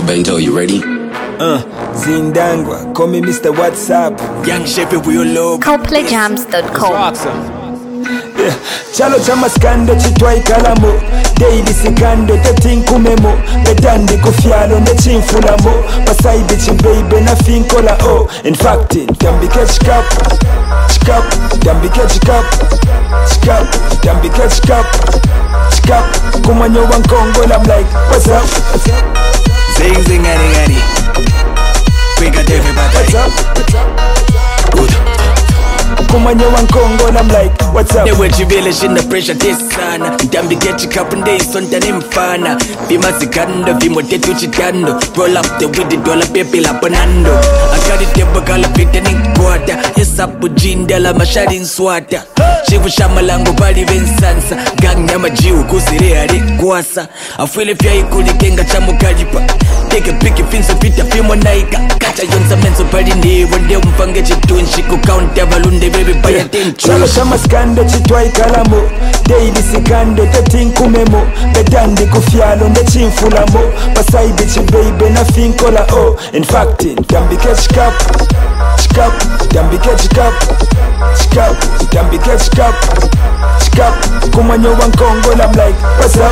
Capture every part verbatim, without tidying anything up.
Bento, you ready? Uh, Zindangwa, call me Mister WhatsApp. Young Shepherd, we all love. Coldplay jams dot com. Yeah. Chalo chama skando chitwai kalamo Daily sikando tetinkumemo Bedande kufialo ne chinfulamo Pasai bichi baby na finkola oh In fact, tambike chikap Chikap, tambike chikap Chikap, tambike chikap Chikap, kumanyo wankongo I'm like, what's up? Zing zing adi adi We got everybody. What's up? Good. Kumanyo wankongo I'm like, what's up? Newe jivele shina pressure tesana Ndambi gechi kapende isonta ni mfana Vima zikando, vimo tetu chitando Roll up the weed, dola pepe la panando Akari tebo kala pita ni kwata Hesapu jindala mashari nswata Shivu shama lango bali vensansa Gang nyama jiu kusire hadi kwasa Afwele fya ikuli kenga chamu kalipa Take a picky finso pita fimo naika Kacha yonza menso pali nivo Nde umpange chitunshi kukaunta valunde baby baya tenchu Chalo chama skando chitwai kalamo Daily sikando tetinkumemo Bedande kufialo nde chinfulamo Pasai bichi baby na finkola oh In fact, tambike chikap Chikap, tambike chikap Chikap, tambike chikap Chikap, kumanyo wankongo I'm like, what's up?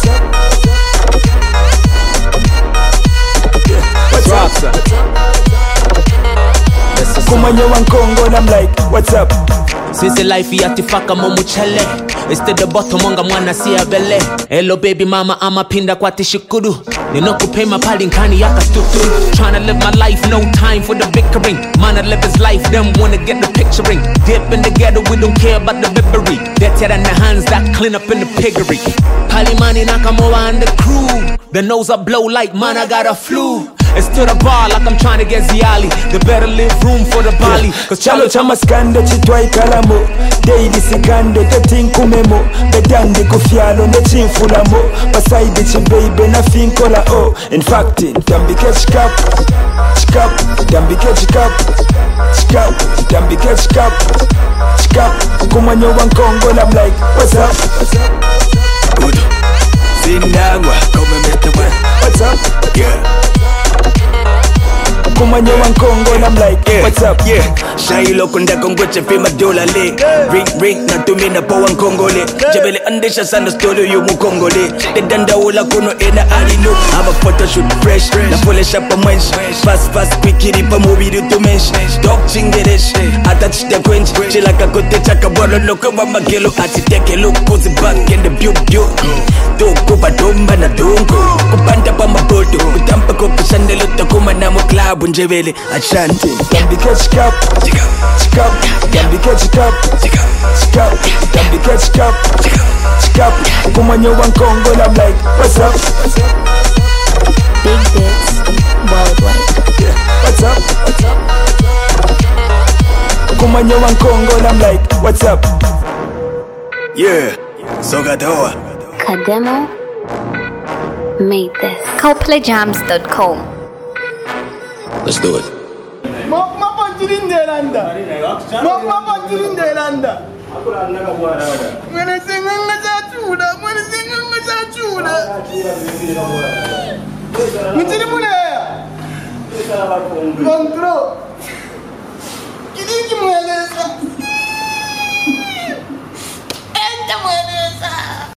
Yeah, what's up? Kumanyo wankongo I'm like, what's up? Sisi life yatifaka momuchele Este the bottom monga mwana siya vele Hello baby mama ama pinda kwa tishikudu Nino kupema pali nkani yaka tuturu Tryna live my life, no time for the bickering Man I live his life, them wanna get the picturing Dip in the ghetto, we don't care about the victory That's it in the hands that clean up in the piggery Pali mani Nakamoa and the crew The nose I blow like man I got a flu It's to the bar like I'm trying to get Ziali The better live room for the Bali Cause Chalo chama skando chitwai kalamo Daily sikando tetinkumemo Bedande kufialo ne chinfulamo Pasai bichi baby na finkola oh In fact, tambike chikap Chikap, tambike chikap Chikap, tambike chikap Chikap, kumanyo wankongo I'm like, what's up? Good. Zindangwa, come Mister What? What's up? Yeah. Kumanyo wankongo I'm like, Yeah, what's up? yeah. Shailo kunda kongweche fima dola le Ring ring na tumina po wang kongole Jebele andesha sana stolo yu mu kongole Dedanda ula kuno ena alino Have a photo shoot fresh Na pole shapa mwench Fast fast quickiri pa mubiru tu mensh Dog chingeresh Attach the quench Chila kakote chaka bolo loko wa magelo Ati teke look Pussy back in the buke buke Doko pa domba na donko Kupanda pa maboto Kutampa ko kushandelo Takuma na mo club Njebele Ashanti Tambike chikap Chikap, tambike chikap Chikap, tambike chikap Chikap, kumanyo wankongo I'm like, what's up? Big Bits Worldwide. Yeah, what's up? Kumanyo wankongo I'm like, what's up? Yeah, Sogatoa Kademo made this. Coldplay jams dot com. Let's do it. Mama panjirin delanda. Mama panjirin delanda. Mene singanga chachuda, mene singanga chachuda. Mchiri mule. Control.